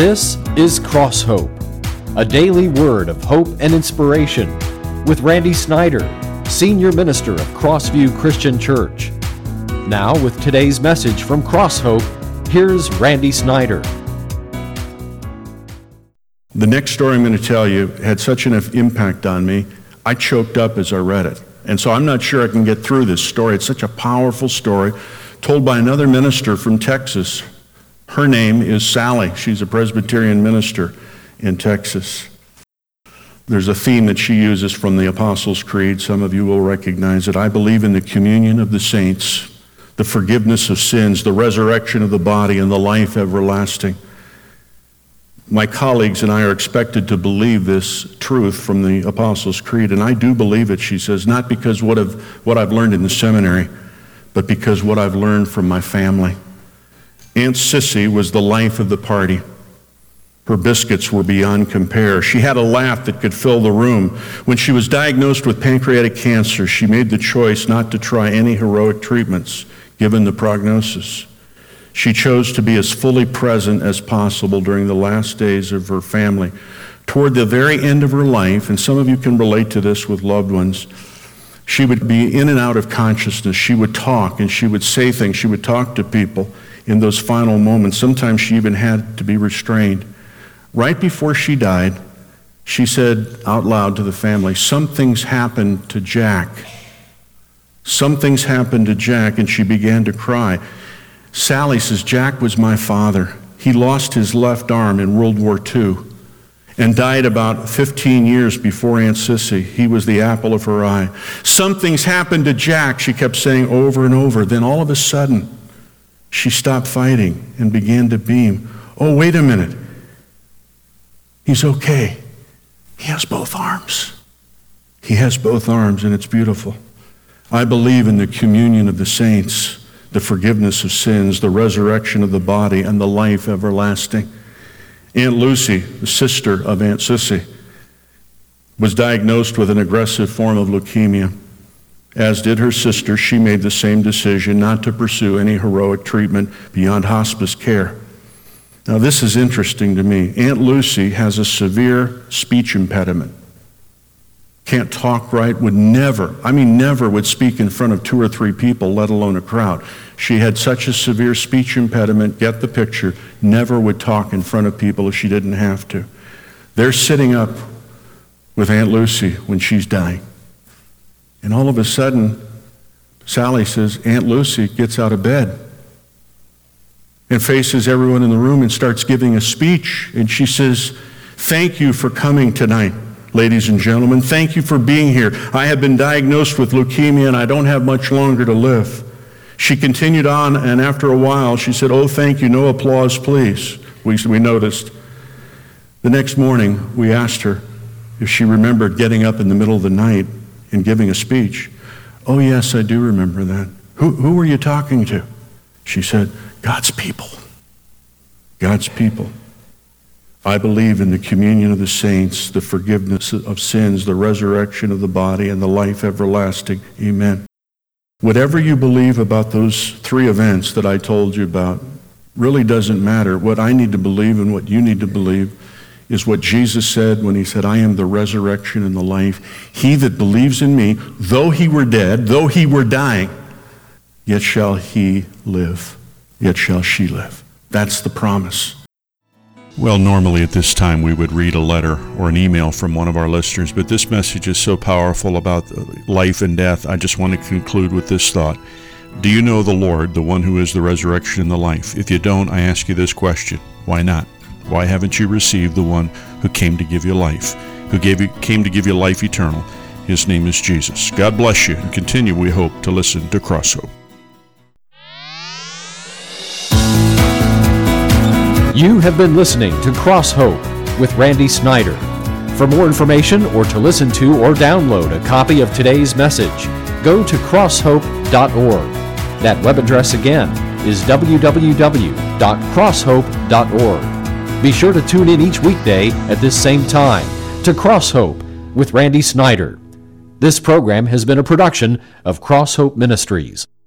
This is Cross Hope, a daily word of hope and inspiration with Randy Snyder, Senior Minister of Crossview Christian Church. Now with today's message from Cross Hope, here's Randy Snyder. The next story I'm going to tell you had such an impact on me, I choked up as I read it. And so I'm not sure I can get through this story. It's such a powerful story told by another minister from Texas. Her name is Sally. She's a Presbyterian minister in Texas. There's a theme that she uses from the Apostles' Creed. Some of you will recognize it. I believe in the communion of the saints, the forgiveness of sins, the resurrection of the body, and the life everlasting. My colleagues and I are expected to believe this truth from the Apostles' Creed, and I do believe it, she says, not because what I've learned in the seminary, but because what I've learned from my family. Aunt Sissy was the life of the party. Her biscuits were beyond compare. She had a laugh that could fill the room. When she was diagnosed with pancreatic cancer, she made the choice not to try any heroic treatments, given the prognosis. She chose to be as fully present as possible during the last days of her family. Toward the very end of her life, and some of you can relate to this with loved ones, she would be in and out of consciousness. She would talk and she would say things. She would talk to people in those final moments. Sometimes she even had to be restrained. Right before she died, she said out loud to the family, "Something's happened to Jack. Something's happened to Jack," and she began to cry. Sally says, "Jack was my father. He lost his left arm in World War II and died about 15 years before Aunt Sissy. He was the apple of her eye. Something's happened to Jack," she kept saying over and over. Then all of a sudden, she stopped fighting and began to beam. "Oh, wait a minute. He's okay. He has both arms. He has both arms, and it's beautiful. I believe in the communion of the saints, the forgiveness of sins, the resurrection of the body, and the life everlasting." Aunt Lucy, the sister of Aunt Sissy, was diagnosed with an aggressive form of leukemia. As did her sister, she made the same decision not to pursue any heroic treatment beyond hospice care. Now this is interesting to me. Aunt Lucy has a severe speech impediment. Can't talk right, never would speak in front of 2 or 3 people, let alone a crowd. She had such a severe speech impediment, get the picture, never would talk in front of people if she didn't have to. They're sitting up with Aunt Lucy when she's dying. And all of a sudden, Sally says, Aunt Lucy gets out of bed and faces everyone in the room and starts giving a speech. And she says, "Thank you for coming tonight, ladies and gentlemen. Thank you for being here. I have been diagnosed with leukemia and I don't have much longer to live." She continued on, and after a while she said, "Oh, thank you, no applause, please." We noticed. The next morning we asked her if she remembered getting up in the middle of the night and giving a speech. "Oh yes, I do remember that." Who were you talking to?" She said, "God's people. God's people." I believe in the communion of the saints, the forgiveness of sins, the resurrection of the body, and the life everlasting. Amen. Whatever you believe about those 3 events that I told you about really doesn't matter. What I need to believe and what you need to believe is what Jesus said when he said, "I am the resurrection and the life. He that believes in me, though he were dead, though he were dying, yet shall he live, yet shall she live." That's the promise. Well, normally at this time we would read a letter or an email from one of our listeners, but this message is so powerful about life and death, I just want to conclude with this thought. Do you know the Lord, the one who is the resurrection and the life? If you don't, I ask you this question. Why not? Why haven't you received the one who came to give you life, came to give you life eternal? His name is Jesus. God bless you, and continue, we hope, to listen to Cross Hope. You have been listening to Cross Hope with Randy Snyder. For more information or to listen to or download a copy of today's message, go to crosshope.org. That web address again is www.crosshope.org. Be sure to tune in each weekday at this same time to Cross Hope with Randy Snyder. This program has been a production of Cross Hope Ministries.